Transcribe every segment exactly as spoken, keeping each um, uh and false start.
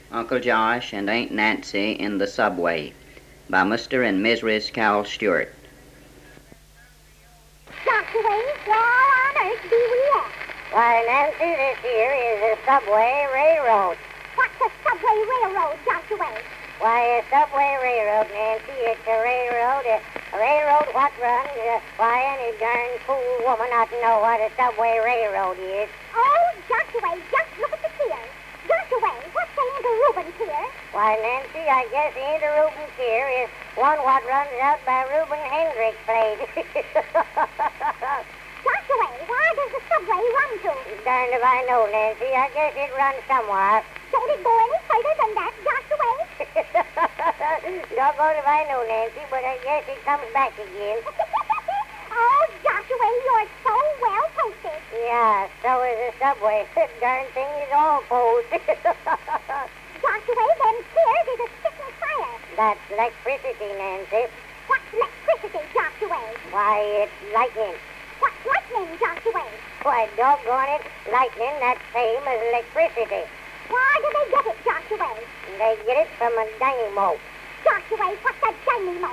Uncle Josh and Aunt Nancy in the Subway by Mister and Missus Cal Stewart. Joshua, where on earth do we at? Why, Nancy, this here is a subway railroad. What's a subway railroad, Joshua? Why, a subway railroad, Nancy, it's a railroad, a, a railroad what runs, uh, why, any darn fool woman ought to know what a subway railroad is. Oh, Joshua, just look at the pier. Joshua, what's the interreuben pier? Why, Nancy, I guess the interreuben pier is one what runs out by Reuben Hendricks' place. Joshua, where does the subway run to? Darned if I know, Nancy. I guess it runs somewhere. Don't it go any further than that, Joshua? Doggone if I know, Nancy, but I guess it comes back again. Oh, Joshua, you're so well posted. Yeah, so is the subway. Darn thing is all posed. Joshua, them piers is a spitting fire. That's electricity, Nancy. What's electricity, Joshua? Why, it's lightning. What's lightning, Joshua? Why, doggone it, lightning, that's same as electricity. Where do they get it, Joshua? They get it from a dynamo. Joshua, what's a dynamo?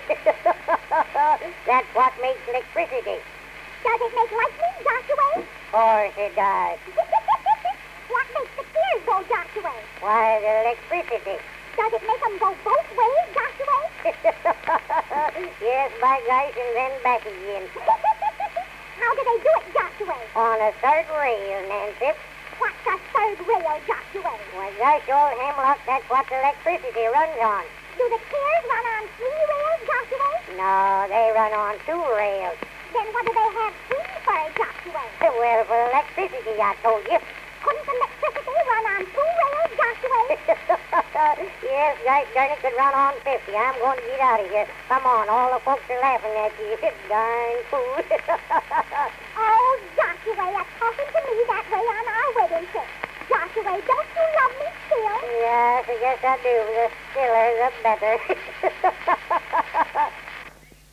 That's what makes electricity. Does it make lightning, Joshua? Of course it does. What makes the piers go, Joshua? Why, the electricity. Does it make them go both ways, Joshua? Yes, by gosh, and then back again. How do they do it, Joshua? On a third rail, Nancy. What's a third rail, Joshua? Why, gosh, old Hemlock, that's what the electricity runs on. Do the piers run on three rails, Joshua? No, they run on two rails. Then what do they have three for, Joshua? Well, for electricity, I told you. Couldn't electricity run on two rails, Joshua? Yes, gosh darn it, could run on fifty. I'm going to get out of here. Come on, all the folks are laughing at you. Darn fool. Oh, Joshua, you're talking to me that way on our wedding trip. Joshua, don't you love me still? Yes, I guess I do. The stiller, the better.